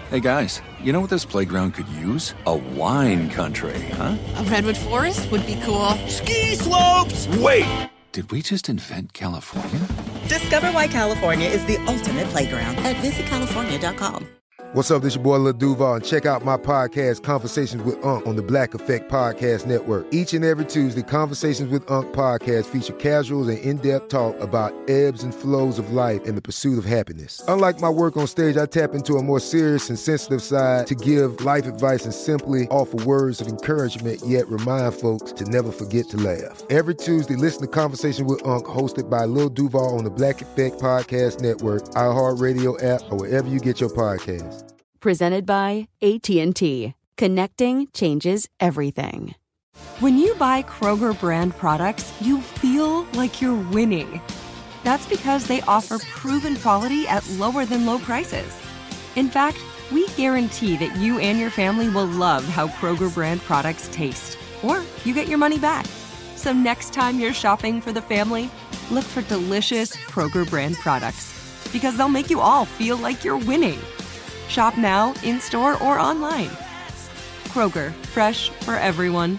Hey guys, you know what this playground could use? A wine country, huh? A redwood forest would be cool. Ski slopes! Wait! Did we just invent California? Discover why California is the ultimate playground at visitcalifornia.com. What's up, this your boy Lil Duval, and check out my podcast, Conversations with Unc, on the Black Effect Podcast Network. Each and every Tuesday, Conversations with Unc podcast feature casuals and in-depth talk about ebbs and flows of life and the pursuit of happiness. Unlike my work on stage, I tap into a more serious and sensitive side to give life advice and simply offer words of encouragement, yet remind folks to never forget to laugh. Every Tuesday, listen to Conversations with Unc, hosted by Lil Duval on the Black Effect Podcast Network, iHeartRadio app, or wherever you get your podcasts. Presented by AT&T. Connecting changes everything. When you buy Kroger brand products, you feel like you're winning. That's because they offer proven quality at lower than low prices. In fact, we guarantee that you and your family will love how Kroger brand products taste, or you get your money back. So next time you're shopping for the family, look for delicious Kroger brand products, because they'll make you all feel like you're winning. Shop now, in-store, or online. Kroger, fresh for everyone.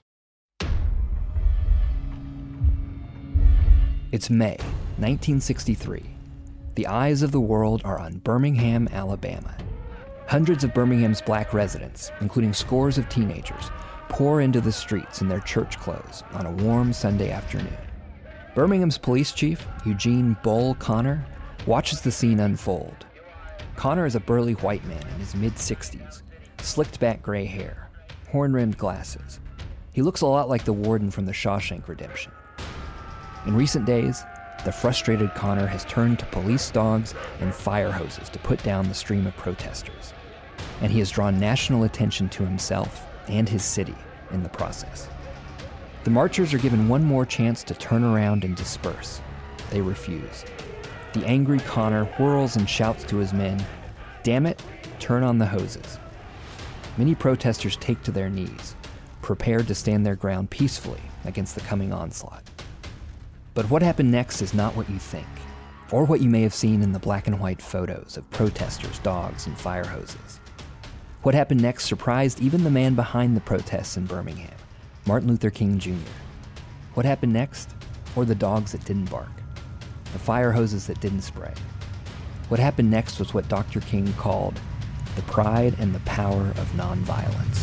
It's May, 1963. The eyes of the world are on Birmingham, Alabama. Hundreds of Birmingham's black residents, including scores of teenagers, pour into the streets in their church clothes on a warm Sunday afternoon. Birmingham's police chief, Eugene Bull Connor, watches the scene unfold. Connor is a burly white man in his mid-60s, slicked back gray hair, horn-rimmed glasses. He looks a lot like the warden from The Shawshank Redemption. In recent days, the frustrated Connor has turned to police dogs and fire hoses to put down the stream of protesters. And he has drawn national attention to himself and his city in the process. The marchers are given one more chance to turn around and disperse. They refuse. The angry Connor whirls and shouts to his men, "Damn it, turn on the hoses." Many protesters take to their knees, prepared to stand their ground peacefully against the coming onslaught. But what happened next is not what you think, or what you may have seen in the black and white photos of protesters, dogs, and fire hoses. What happened next surprised even the man behind the protests in Birmingham, Martin Luther King Jr. What happened next? Or the dogs that didn't bark, the fire hoses that didn't spray. What happened next was what Dr. King called the pride and the power of nonviolence.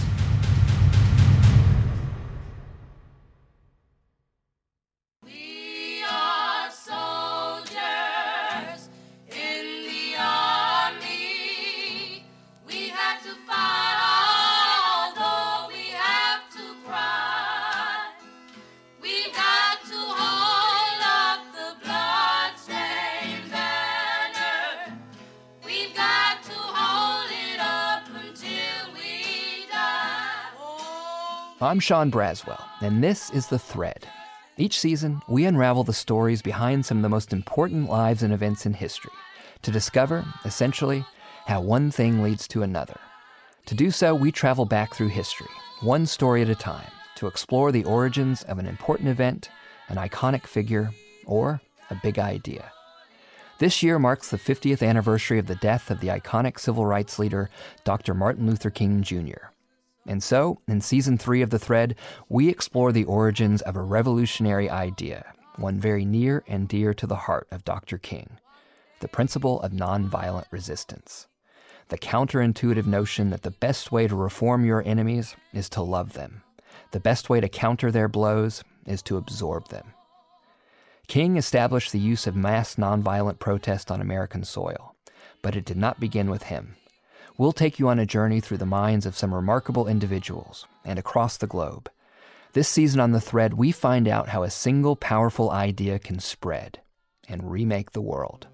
We are soldiers in the army. We had to fight although we have to cry. We got to hold up the bloodstained banner. We've got to hold it up until we die. I'm Sean Braswell, and this is The Thread. Each season, we unravel the stories behind some of the most important lives and events in history to discover, essentially, how one thing leads to another. To do so, we travel back through history, one story at a time, to explore the origins of an important event, an iconic figure, or a big idea. This year marks the 50th anniversary of the death of the iconic civil rights leader, Dr. Martin Luther King Jr. And so, in Season 3 of The Thread, we explore the origins of a revolutionary idea, one very near and dear to the heart of Dr. King, the principle of nonviolent resistance. The counterintuitive notion that the best way to reform your enemies is to love them. The best way to counter their blows is to absorb them. King established the use of mass nonviolent protest on American soil, but it did not begin with him. We'll take you on a journey through the minds of some remarkable individuals and across the globe. This season on The Thread, we find out how a single powerful idea can spread and remake the world.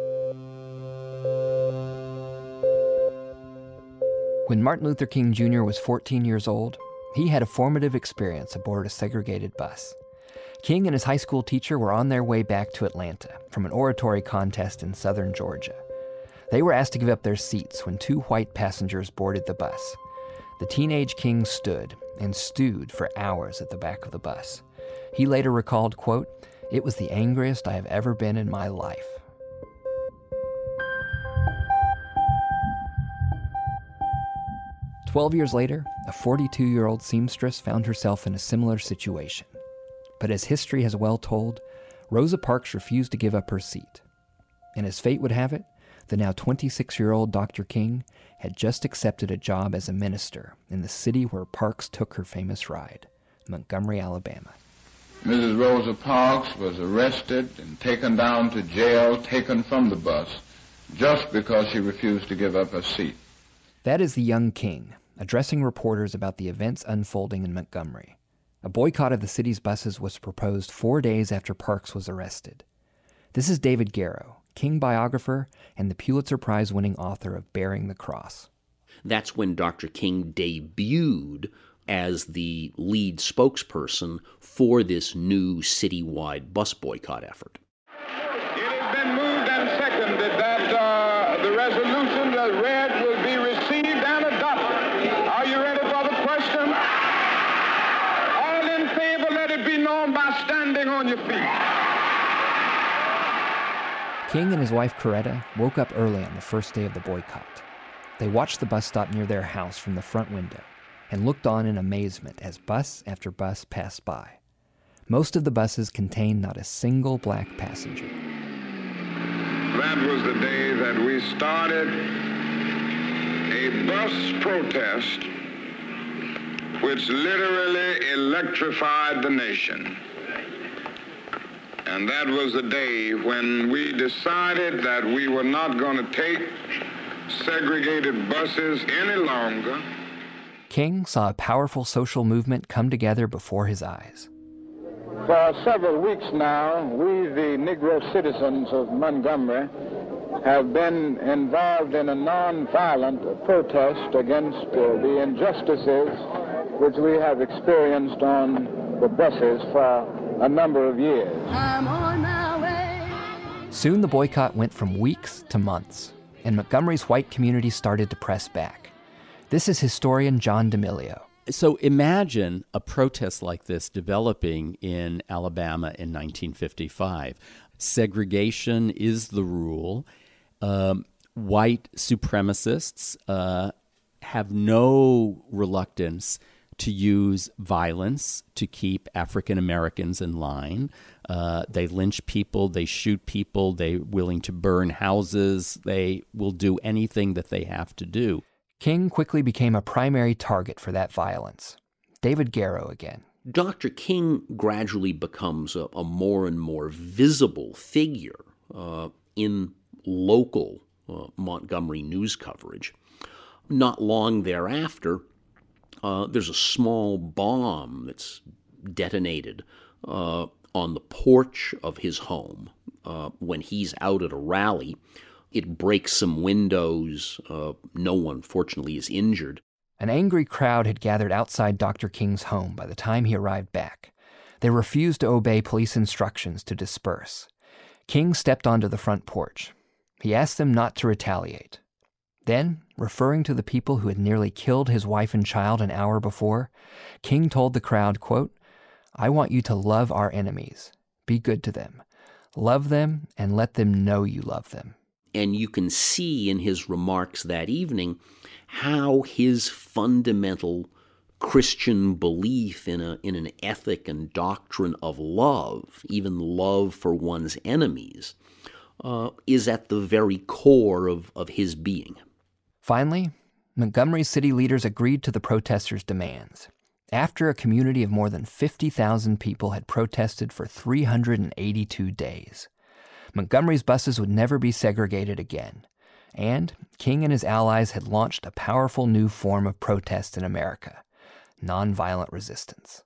When Martin Luther King Jr. was 14 years old, he had a formative experience aboard a segregated bus. King and his high school teacher were on their way back to Atlanta from an oratory contest in southern Georgia. They were asked to give up their seats when two white passengers boarded the bus. The teenage King stood and stewed for hours at the back of the bus. He later recalled, quote, "It was the angriest I have ever been in my life." 12 years later, a 42-year-old seamstress found herself in a similar situation. But as history has well told, Rosa Parks refused to give up her seat. And as fate would have it, the now 26-year-old Dr. King had just accepted a job as a minister in the city where Parks took her famous ride, Montgomery, Alabama. Mrs. Rosa Parks was arrested and taken down to jail, taken from the bus, just because she refused to give up her seat. That is the young King, addressing reporters about the events unfolding in Montgomery. A boycott of the city's buses was proposed 4 days after Parks was arrested. This is David Garrow, King biographer and the Pulitzer Prize-winning author of Bearing the Cross. That's when Dr. King debuted as the lead spokesperson for this new citywide bus boycott effort. It has been moved and seconded that the resolution as read will be received and adopted. Are you ready for the question? All in favor, let it be known by standing on your feet. King and his wife Coretta woke up early on the first day of the boycott. They watched the bus stop near their house from the front window and looked on in amazement as bus after bus passed by. Most of the buses contained not a single black passenger. That was the day that we started a bus protest which literally electrified the nation. And that was the day when we decided that we were not going to take segregated buses any longer. King saw a powerful social movement come together before his eyes. For several weeks now, we, the Negro citizens of Montgomery, have been involved in a nonviolent protest against the injustices which we have experienced on the buses for a number of years. I'm on my way. Soon the boycott went from weeks to months, and Montgomery's white community started to press back. This is historian John D'Amelio. So imagine a protest like this developing in Alabama in 1955. Segregation is the rule. White supremacists have no reluctance to use violence to keep African Americans in line. They lynch people, they shoot people, they're willing to burn houses, they will do anything that they have to do. King quickly became a primary target for that violence. David Garrow again. Dr. King gradually becomes a more and more visible figure in local Montgomery news coverage. Not long thereafter, there's a small bomb that's detonated on the porch of his home when he's out at a rally. It breaks some windows. No one, fortunately, is injured. An angry crowd had gathered outside Dr. King's home by the time he arrived back. They refused to obey police instructions to disperse. King stepped onto the front porch. He asked them not to retaliate. Then, referring to the people who had nearly killed his wife and child an hour before, King told the crowd, quote, "I want you to love our enemies. Be good to them. Love them and let them know you love them." And you can see in his remarks that evening how his fundamental Christian belief in an ethic and doctrine of love, even love for one's enemies, is at the very core of his being. Finally, Montgomery's city leaders agreed to the protesters' demands. After a community of more than 50,000 people had protested for 382 days. Montgomery's buses would never be segregated again, and King and his allies had launched a powerful new form of protest in America, nonviolent resistance.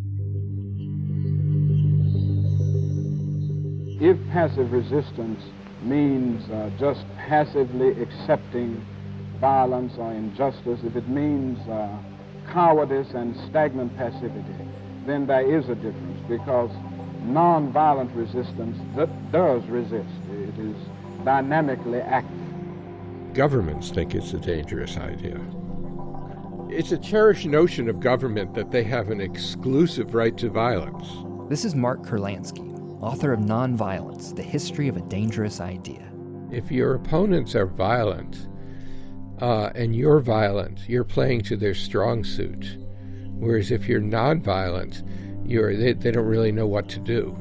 If passive resistance means just passively accepting violence or injustice, if it means cowardice and stagnant passivity, then there is a difference, because nonviolent resistance does resist. It is dynamically active. Governments think it's a dangerous idea. It's a cherished notion of government that they have an exclusive right to violence. This is Mark Kurlansky, author of Nonviolence, The History of a Dangerous Idea. If your opponents are violent, and you're violent, you're playing to their strong suit. Whereas if you're nonviolent, they don't really know what to do.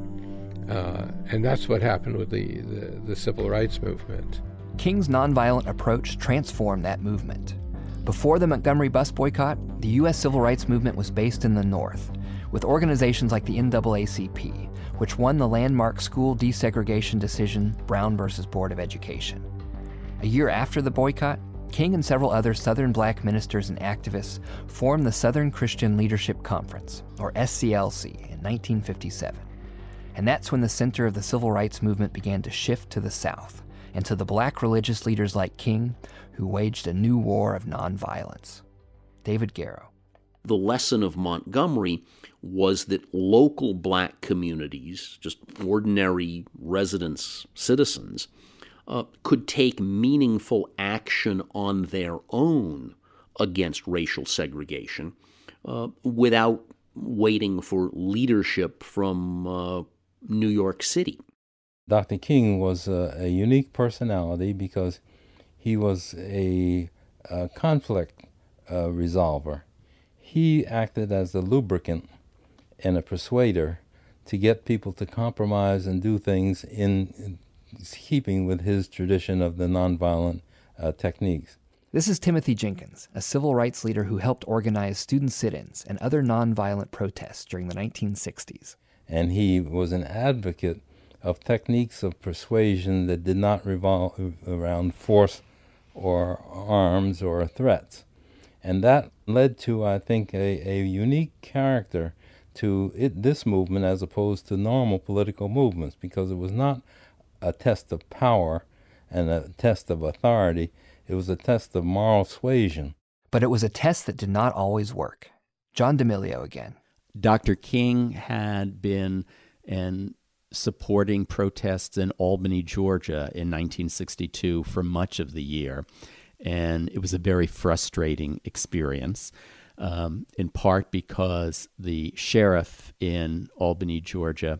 And that's what happened with the civil rights movement. King's nonviolent approach transformed that movement. Before the Montgomery bus boycott, the U.S. civil rights movement was based in the North, with organizations like the NAACP, which won the landmark school desegregation decision Brown versus Board of Education. A year after the boycott, King and several other Southern black ministers and activists formed the Southern Christian Leadership Conference, or SCLC, in 1957. And that's when the center of the civil rights movement began to shift to the South, and to the black religious leaders like King, who waged a new war of nonviolence. David Garrow. The lesson of Montgomery was that local black communities, just ordinary residents, citizens, could take meaningful action on their own against racial segregation without waiting for leadership from New York City. Dr. King was a unique personality because he was a conflict resolver. He acted as a lubricant and a persuader to get people to compromise and do things in keeping with his tradition of the nonviolent techniques. This is Timothy Jenkins, a civil rights leader who helped organize student sit-ins and other nonviolent protests during the 1960s. And he was an advocate of techniques of persuasion that did not revolve around force or arms or threats. And that led to, I think, a unique character to this movement as opposed to normal political movements, because it was not a test of power and a test of authority. It was a test of moral suasion. But it was a test that did not always work. John D'Amelio again. Dr. King had been supporting protests in Albany, Georgia in 1962 for much of the year. And it was a very frustrating experience, in part because the sheriff in Albany, Georgia,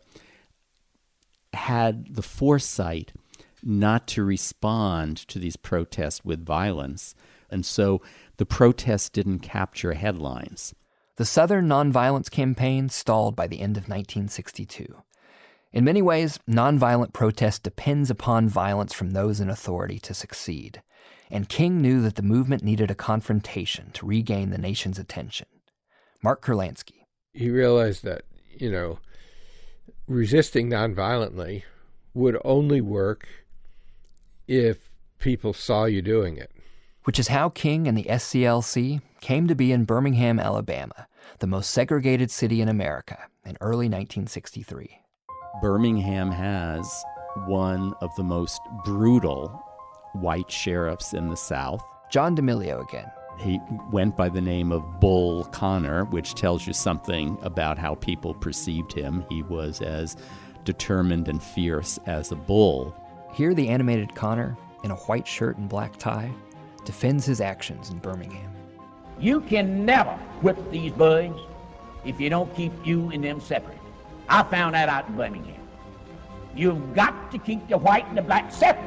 had the foresight not to respond to these protests with violence. And so the protests didn't capture headlines. The Southern Nonviolence Campaign stalled by the end of 1962. In many ways, nonviolent protest depends upon violence from those in authority to succeed. And King knew that the movement needed a confrontation to regain the nation's attention. Mark Kurlansky. He realized that, resisting nonviolently would only work if people saw you doing it. Which is how King and the SCLC came to be in Birmingham, Alabama, the most segregated city in America, in early 1963. Birmingham has one of the most brutal white sheriffs in the South. John D'Amelio again. He went by the name of Bull Connor, which tells you something about how people perceived him. He was as determined and fierce as a bull. Here the animated Connor, in a white shirt and black tie, defends his actions in Birmingham. You can never whip these bugs if you don't keep you and them separate. I found that out in Birmingham. You've got to keep the white and the black separate.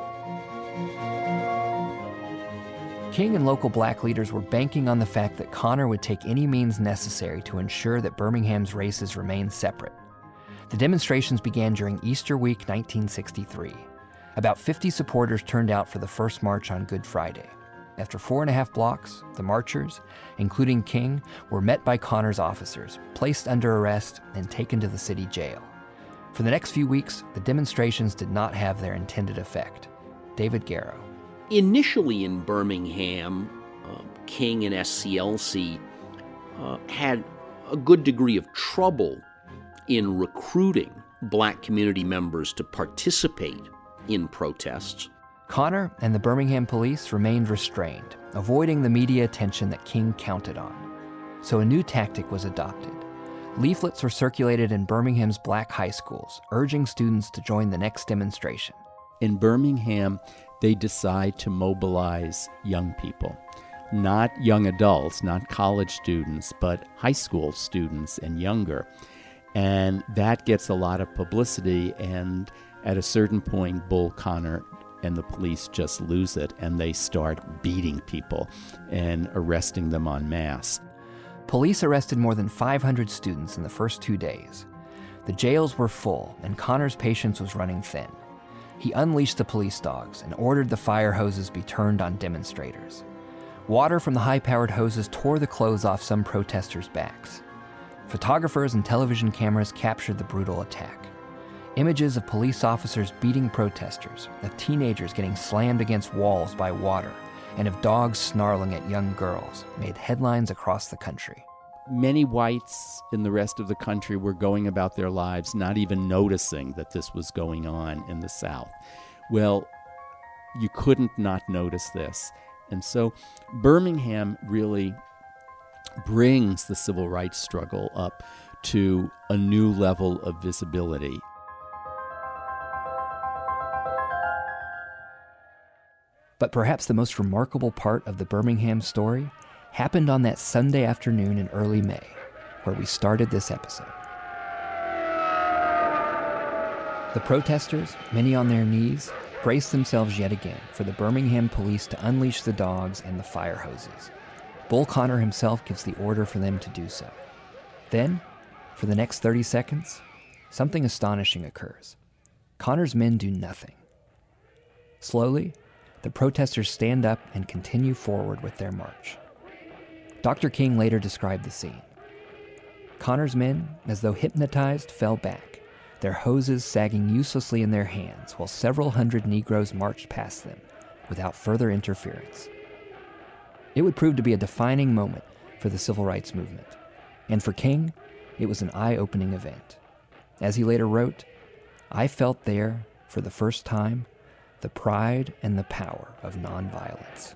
King and local black leaders were banking on the fact that Connor would take any means necessary to ensure that Birmingham's races remained separate. The demonstrations began during Easter week 1963. About 50 supporters turned out for the first march on Good Friday. After 4.5 blocks, the marchers, including King, were met by Connor's officers, placed under arrest, and taken to the city jail. For the next few weeks, the demonstrations did not have their intended effect. David Garrow. Initially in Birmingham, King and SCLC had a good degree of trouble in recruiting black community members to participate in protests. Connor and the Birmingham police remained restrained, avoiding the media attention that King counted on. So a new tactic was adopted. Leaflets were circulated in Birmingham's black high schools, urging students to join the next demonstration. In Birmingham, they decide to mobilize young people. Not young adults, not college students, but high school students and younger. And that gets a lot of publicity, and at a certain point, Bull Connor and the police just lose it, and they start beating people and arresting them en masse. Police arrested more than 500 students in the first 2 days. The jails were full, and Connor's patience was running thin. He unleashed the police dogs and ordered the fire hoses be turned on demonstrators. Water from the high-powered hoses tore the clothes off some protesters' backs. Photographers and television cameras captured the brutal attack. Images of police officers beating protesters, of teenagers getting slammed against walls by water, and of dogs snarling at young girls made headlines across the country. Many whites in the rest of the country were going about their lives not even noticing that this was going on in the South. Well, you couldn't not notice this. And so Birmingham really brings the civil rights struggle up to a new level of visibility. But perhaps the most remarkable part of the Birmingham story happened on that Sunday afternoon in early May, where we started this episode. The protesters, many on their knees, braced themselves yet again for the Birmingham police to unleash the dogs and the fire hoses. Bull Connor himself gives the order for them to do so. Then, for the next 30 seconds, something astonishing occurs. Connor's men do nothing. Slowly, the protesters stand up and continue forward with their march. Dr. King later described the scene. Connor's men, as though hypnotized, fell back, their hoses sagging uselessly in their hands while several hundred Negroes marched past them without further interference. It would prove to be a defining moment for the civil rights movement. And for King, it was an eye-opening event. As he later wrote, "I felt there, for the first time, the pride and the power of nonviolence."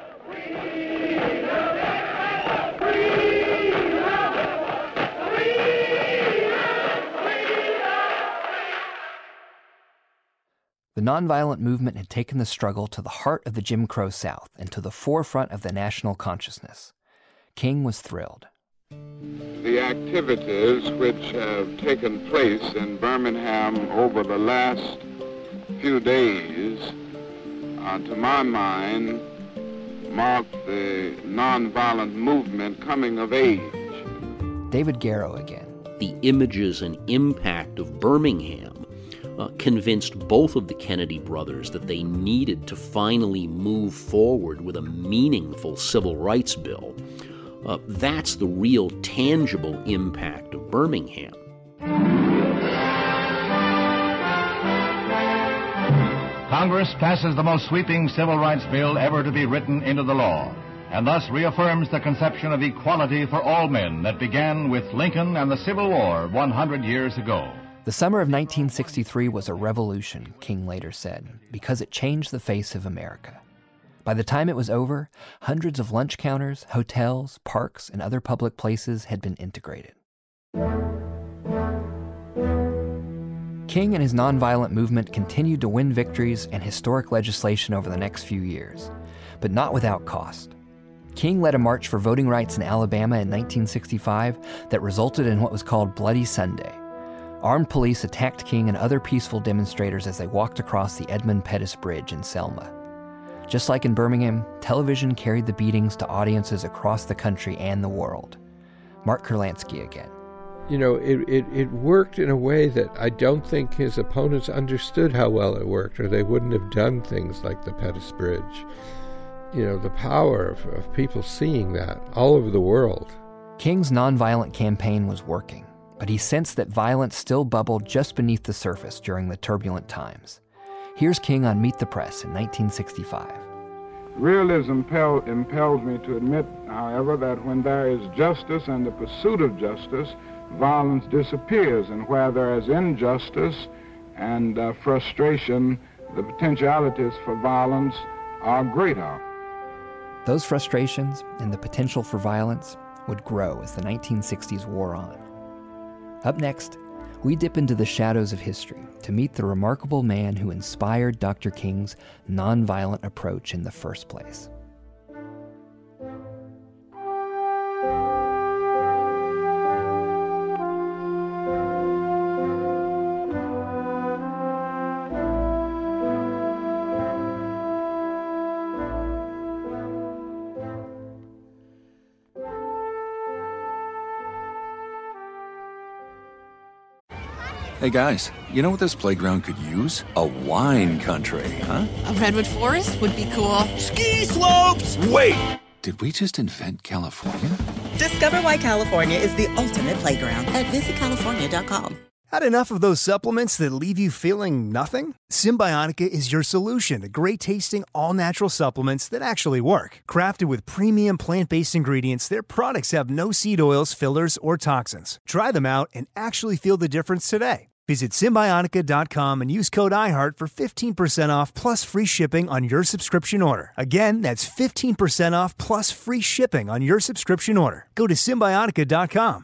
The nonviolent movement had taken the struggle to the heart of the Jim Crow South and to the forefront of the national consciousness. King was thrilled. The activities which have taken place in Birmingham over the last few days, to my mind, mark the nonviolent movement coming of age. David Garrow again. The images and impact of Birmingham convinced both of the Kennedy brothers that they needed to finally move forward with a meaningful civil rights bill. That's the real tangible impact of Birmingham. Congress passes the most sweeping civil rights bill ever to be written into the law, and thus reaffirms the conception of equality for all men that began with Lincoln and the Civil War 100 years ago. The summer of 1963 was a revolution, King later said, because it changed the face of America. By the time it was over, hundreds of lunch counters, hotels, parks, and other public places had been integrated. King and his nonviolent movement continued to win victories and historic legislation over the next few years, but not without cost. King led a march for voting rights in Alabama in 1965 that resulted in what was called Bloody Sunday. Armed police attacked King and other peaceful demonstrators as they walked across the Edmund Pettus Bridge in Selma. Just like in Birmingham, television carried the beatings to audiences across the country and the world. Mark Kurlansky again. You know, it worked in a way that I don't think his opponents understood how well it worked, or they wouldn't have done things like the Pettus Bridge. You know, the power of people seeing that all over the world. King's nonviolent campaign was working, but he sensed that violence still bubbled just beneath the surface during the turbulent times. Here's King on Meet the Press in 1965. Realism impels me to admit, however, that when there is justice and the pursuit of justice, violence disappears, and where there is injustice and frustration, the potentialities for violence are greater. Those frustrations and the potential for violence would grow as the 1960s wore on. Up next, we dip into the shadows of history to meet the remarkable man who inspired Dr. King's nonviolent approach in the first place. Hey guys, you know what this playground could use? A wine country, huh? A redwood forest would be cool. Ski slopes! Wait! Did we just invent California? Discover why California is the ultimate playground at visitcalifornia.com. Had enough of those supplements that leave you feeling nothing? Symbiotica is your solution to great-tasting, all-natural supplements that actually work. Crafted with premium plant-based ingredients, their products have no seed oils, fillers, or toxins. Try them out and actually feel the difference today. Visit Symbiotica.com and use code IHEART for 15% off plus free shipping on your subscription order. Again, that's 15% off plus free shipping on your subscription order. Go to Symbiotica.com,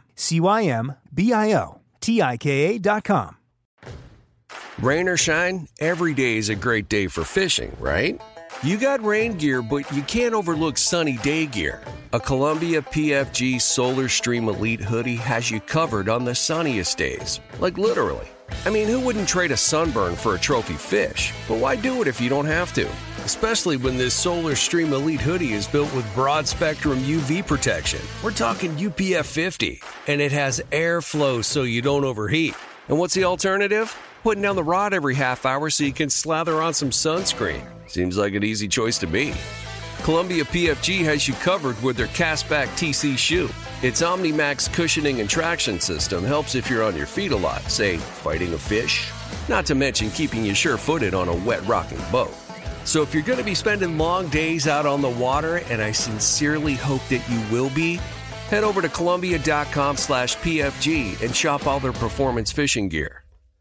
CYMBIOTIKA.com. Rain or shine, every day is a great day for fishing, right? You got rain gear, but you can't overlook sunny day gear. A Columbia PFG Solar Stream Elite hoodie has you covered on the sunniest days. Like literally. I mean, who wouldn't trade a sunburn for a trophy fish? But why do it if you don't have to? Especially when this Solar Stream Elite hoodie is built with broad spectrum UV protection. We're talking UPF 50, and it has airflow so you don't overheat. And what's the alternative? Putting down the rod every half hour so you can slather on some sunscreen. Seems like an easy choice to me. Columbia PFG has you covered with their Castback TC shoe. Its OmniMax cushioning and traction system helps if you're on your feet a lot, say, fighting a fish. Not to mention keeping you sure-footed on a wet rocking boat. So if you're going to be spending long days out on the water, and I sincerely hope that you will be, head over to Columbia.com/PFG and shop all their performance fishing gear.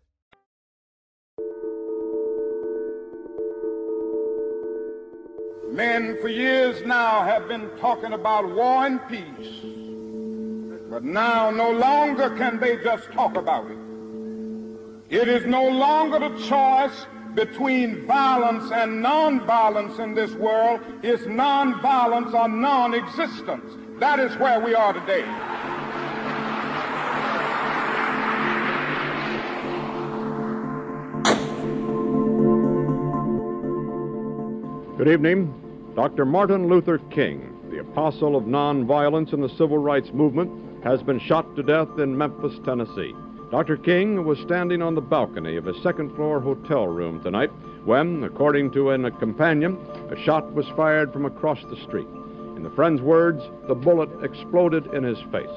Men for years now have been talking about war and peace, but now no longer can they just talk about it. It is no longer the choice between violence and non-violence in this world. It's non-violence or non-existence. That is where we are today. Good evening. Dr. Martin Luther King, the apostle of nonviolence in the civil rights movement, has been shot to death in Memphis, Tennessee. Dr. King was standing on the balcony of a second-floor hotel room tonight when, according to a companion, a shot was fired from across the street. In the friend's words, the bullet exploded in his face.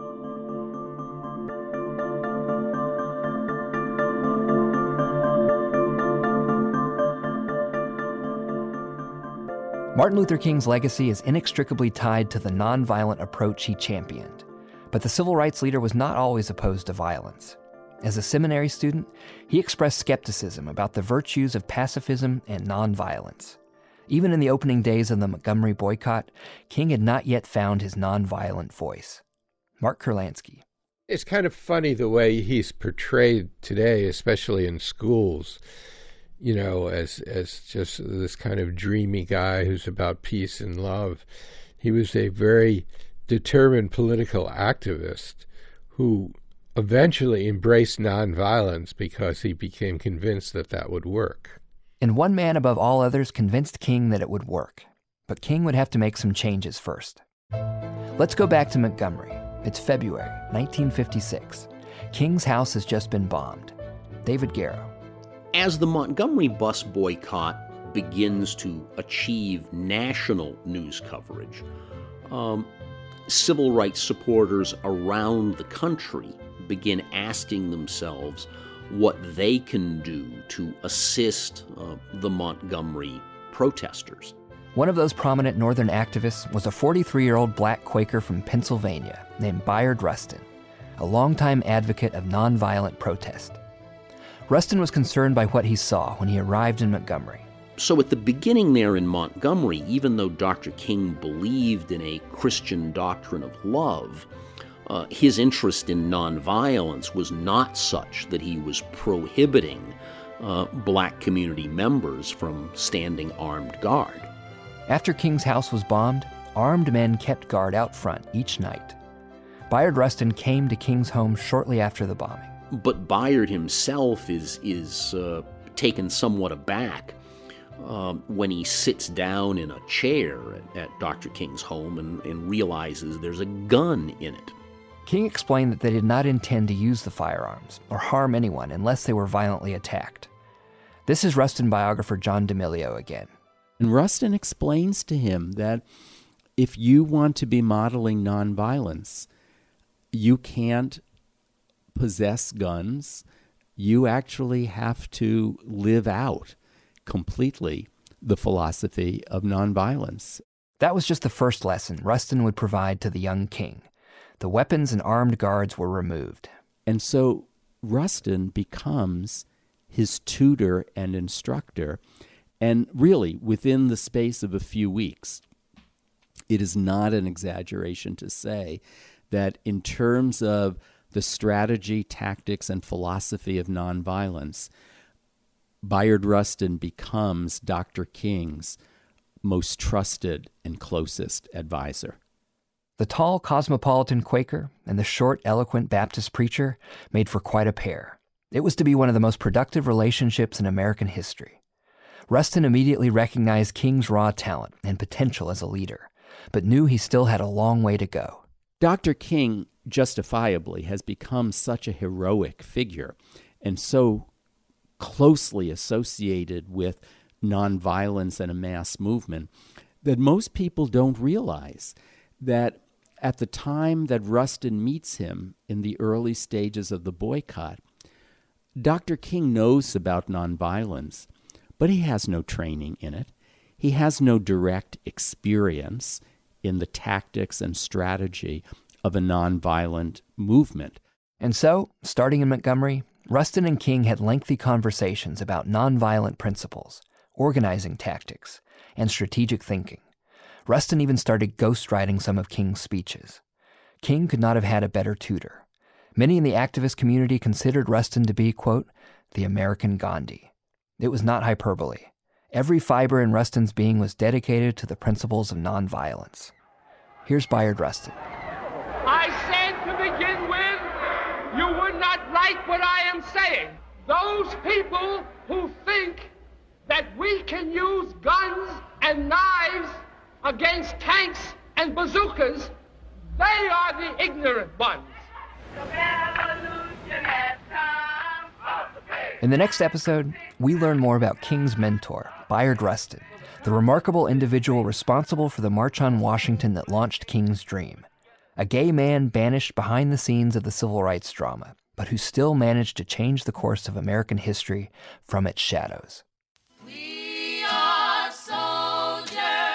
Martin Luther King's legacy is inextricably tied to the nonviolent approach he championed. But the civil rights leader was not always opposed to violence. As a seminary student, he expressed skepticism about the virtues of pacifism and nonviolence. Even in the opening days of the Montgomery boycott, King had not yet found his nonviolent voice. Mark Kurlansky. It's kind of funny the way he's portrayed today, especially in schools, you know, as just this kind of dreamy guy who's about peace and love. He was a very determined political activist who eventually embraced nonviolence because he became convinced that that would work. And one man above all others convinced King that it would work. But King would have to make some changes first. Let's go back to Montgomery. It's February 1956. King's house has just been bombed. David Garrow. As the Montgomery bus boycott begins to achieve national news coverage, civil rights supporters around the country begin asking themselves what they can do to assist the Montgomery protesters. One of those prominent Northern activists was a 43-year-old black Quaker from Pennsylvania named Bayard Rustin, a longtime advocate of nonviolent protest. Rustin was concerned by what he saw when he arrived in Montgomery. So at the beginning there in Montgomery, even though Dr. King believed in a Christian doctrine of love, his interest in nonviolence was not such that he was prohibiting black community members from standing armed guard. After King's house was bombed, armed men kept guard out front each night. Bayard Rustin came to King's home shortly after the bombing. But Bayard himself is taken somewhat aback when he sits down in a chair at Dr. King's home and realizes there's a gun in it. King explained that they did not intend to use the firearms or harm anyone unless they were violently attacked. This is Rustin biographer John D'Amelio again. And Rustin explains to him that if you want to be modeling nonviolence, you can't possess guns. You actually have to live out completely the philosophy of nonviolence. That was just the first lesson Rustin would provide to the young king. The weapons and armed guards were removed. And so Rustin becomes his tutor and instructor. And really, within the space of a few weeks, it is not an exaggeration to say that in terms of the strategy, tactics, and philosophy of nonviolence, Bayard Rustin becomes Dr. King's most trusted and closest advisor. The tall, cosmopolitan Quaker and the short, eloquent Baptist preacher made for quite a pair. It was to be one of the most productive relationships in American history. Rustin immediately recognized King's raw talent and potential as a leader, but knew he still had a long way to go. Dr. King, justifiably, has become such a heroic figure and so closely associated with nonviolence and a mass movement that most people don't realize that at the time that Rustin meets him in the early stages of the boycott, Dr. King knows about nonviolence, but he has no training in it. He has no direct experience in the tactics and strategy of a nonviolent movement. And so, starting in Montgomery, Rustin and King had lengthy conversations about nonviolent principles, organizing tactics, and strategic thinking. Rustin even started ghostwriting some of King's speeches. King could not have had a better tutor. Many in the activist community considered Rustin to be, quote, the American Gandhi. It was not hyperbole. Every fiber in Rustin's being was dedicated to the principles of nonviolence. Here's Bayard Rustin. I said to begin with, you would not like what I am saying. Those people who think that we can use guns and knives against tanks and bazookas, they are the ignorant ones. In the next episode, we learn more about King's mentor, Bayard Rustin, the remarkable individual responsible for the March on Washington that launched King's dream. A gay man banished behind the scenes of the civil rights drama, but who still managed to change the course of American history from its shadows. We are soldiers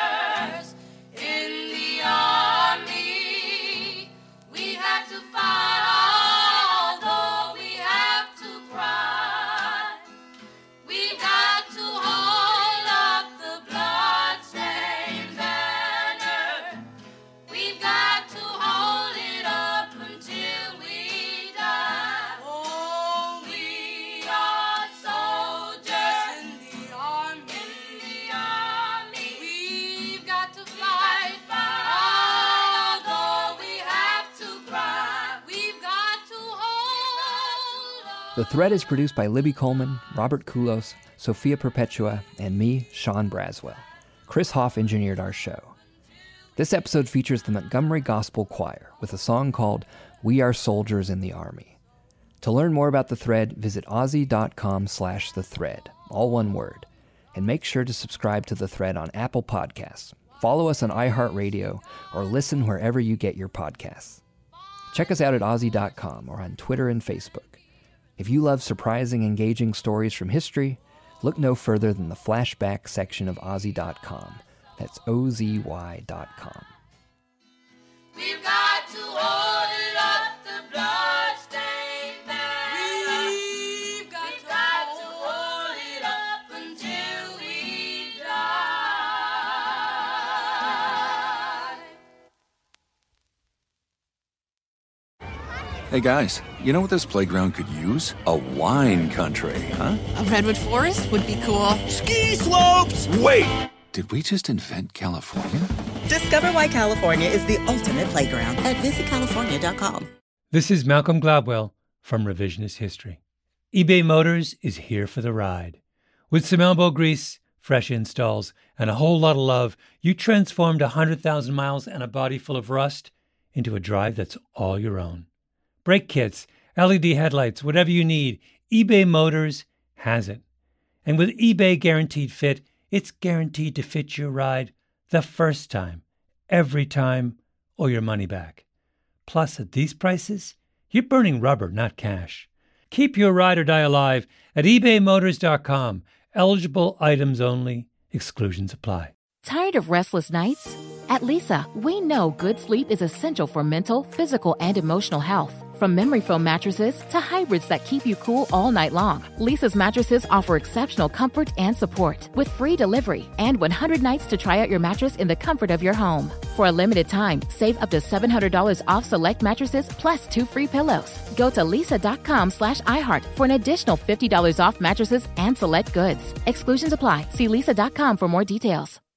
in the army. We have to fight, although we have to cry. We got to hold up the blood-stained banner. We've got to hold it up until we die. Oh, we are soldiers in the army. We've got to fight, although we have to cry. We've got to hold up. The Thread is produced by Libby Coleman, Robert Kulos, Sophia Perpetua, and me, Sean Braswell. Chris Hoff engineered our show. This episode features the Montgomery Gospel Choir with a song called We Are Soldiers in the Army. To learn more about The Thread, visit OZY.com/thethread, all one word. And make sure to subscribe to The Thread on Apple Podcasts, follow us on iHeartRadio, or listen wherever you get your podcasts. Check us out at OZY.com or on Twitter and Facebook. If you love surprising, engaging stories from history, look no further than the flashback section of OZY.com. That's OZY.com. We've got to hold it up, the blood-stained banner. We've got to hold it up until we die. Hey guys, you know what this playground could use? A wine country, huh? A redwood forest would be cool. Ski slopes! Wait! Did we just invent California? Discover why California is the ultimate playground at visitcalifornia.com. This is Malcolm Gladwell from Revisionist History. eBay Motors is here for the ride. With some elbow grease, fresh installs, and a whole lot of love, you transformed 100,000 miles and a body full of rust into a drive that's all your own. Brake kits, LED headlights, whatever you need, eBay Motors has it. And with eBay Guaranteed Fit, it's guaranteed to fit your ride the first time, every time, or your money back. Plus, at these prices, you're burning rubber, not cash. Keep your ride or die alive at ebaymotors.com. Eligible items only. Exclusions apply. Tired of restless nights? At Leesa, we know good sleep is essential for mental, physical, and emotional health. From memory foam mattresses to hybrids that keep you cool all night long, Leesa's mattresses offer exceptional comfort and support with free delivery and 100 nights to try out your mattress in the comfort of your home. For a limited time, save up to $700 off select mattresses plus 2 free pillows. Go to leesa.com/iHeart for an additional $50 off mattresses and select goods. Exclusions apply. See leesa.com for more details.